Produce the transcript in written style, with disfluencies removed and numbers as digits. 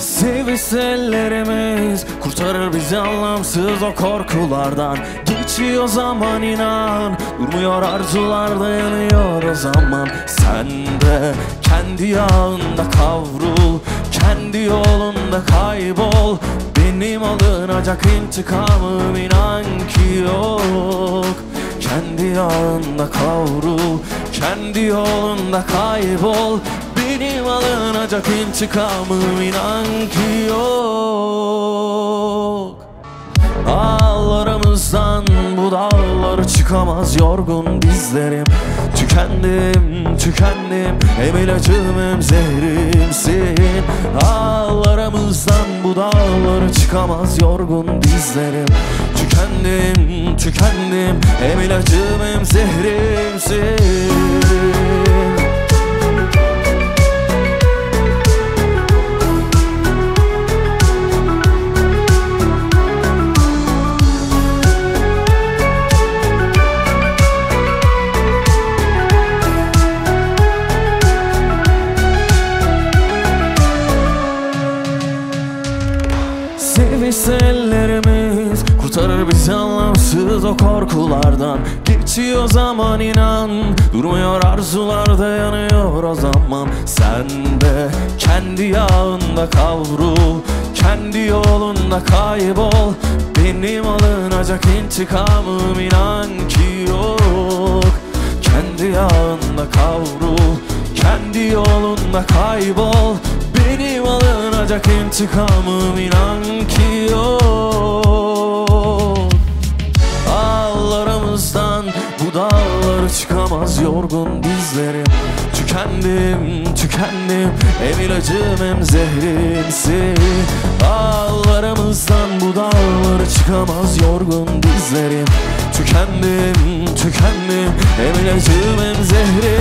Sevişse ellerimiz kurtarır bizi anlamsız o korkulardan. Geçiyor zaman inan, durmuyor arzular, dayanıyor o zaman. Sen de kendi yağında kavrul, kendi yolunda kaybol. Benim alınacak intikamım inan ki yok. Kendi yağında kavrul, kendi yolunda kaybol. Benim alınacak intikamım inan ki yok. Ağlarımızdan bu dağları çıkamaz yorgun dizlerim. Tükendim, tükendim, hem ilacım hem zehrimsin. Ağlarımızdan bu dağları çıkamaz yorgun dizlerim. Tükendim, tükendim, hem ilacım hem zehrimsin. Sevişse ellerimiz kurtarır bizi anlamsız o korkulardan. Geçiyor zaman inan, durmuyor arzular, dayanıyor o zaman. Sen de kendi yağında kavrul, kendi yolunda kaybol. Benim alınacak intikamım inan ki yok. Kendi yağında kavrul, kendi yolunda kaybol. Benim alınacak intikamım inan ki yok. Ağlarımızdan bu dağları çıkamaz yorgun dizlerim. Tükendim, tükendim, hem ilacım hem zehrimsin. Ağlarımızdan bu dağları çıkamaz yorgun dizlerim. Tükendim, tükendim, hem ilacım hem zehrim.